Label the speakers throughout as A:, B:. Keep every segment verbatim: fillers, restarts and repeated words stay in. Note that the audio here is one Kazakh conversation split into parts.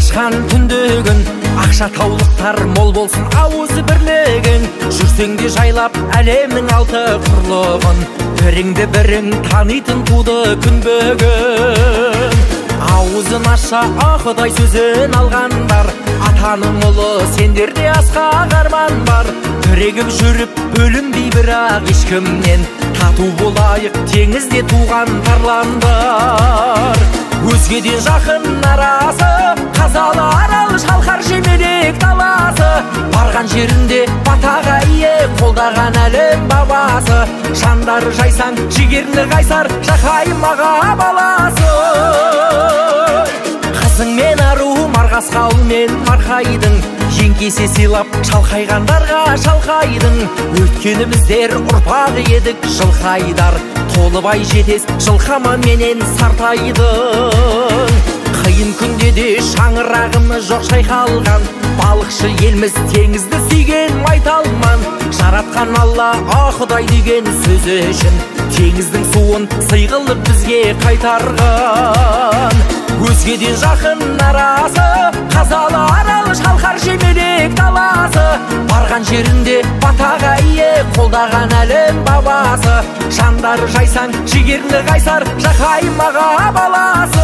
A: ашқан түндегін, ақша таулықтар мол болсын ауызы бірлігің. Жүрсең де жайлап әлемнің алты құрлығын, біріңді бірің танитын туды күн бүгін. Ауызын аша Құдай сөзін алғандар, атаның ұлы сендерде асқақ арман бар. Бірігіп жүріп бөлінбей бірақ ешкімнен, тату болайық теңізде туған тарландар. Өзгеден жақын арасы, қазалы арал шалқар жемелек даласы. Барған жерінде батаға ие қолдаған әлем бабасы. Жандары жайсаң жігерлі қайсар Жақайым аға баласы. Қызың мен ару марғасқаумен марқайдың, жеңкесе сыйлап шалқайғандарға шалқайдың. Өткені біздер ұрпақ едік жылқайдар, толыбай жетес жылқама менен сартайдың. Қиын күнде де шаңырағымыз жоқ шайқалған, балықшы елміз теңізді сүйген майталман. Жаратқан Алла Құдай деген сөзі үшін, теңіздің суын сый қылып бізге қайтарған. Өзгеден жақын арасы, қазалы арал шалқар жемелек даласы. Барған жерінде батаға ие қолдаған әлем бабасы. Жандары жайсаң жігерлі қайсар Жақайым аға баласы.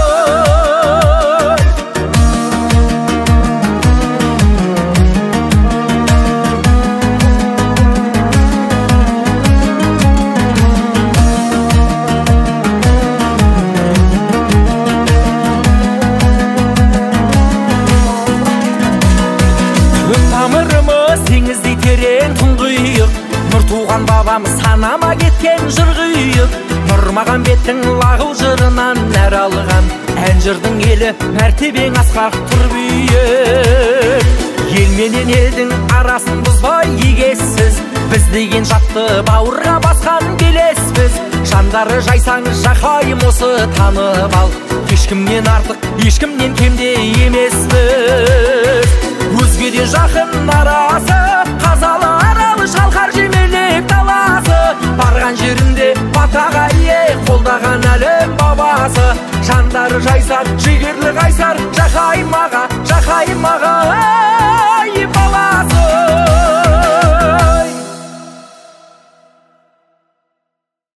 A: Тамырымыз теңіздей терең тұңғиық, нұр туған бабамыз санама кеткен жырғиық. Нұрмағамбеттің лағыл жырынан нәр алған, ән жырдың елі мәртебең асқақ тұр биік. Ел менен елдің арасын бұзбай егессіз, біз деген жатты бауырға басқан белеспіз. Жандары жайсаң Жақайым осы танып ал, ешкімнен артық ешкімнен кемде емеспіз. Өзгеден жақын арасы, қазалы арал шалқар жемелек даласы. Барған жерінде батаға ие қолдаған әлем бабасы. Жандары жайсар жігерлі қайсар Жақайым аға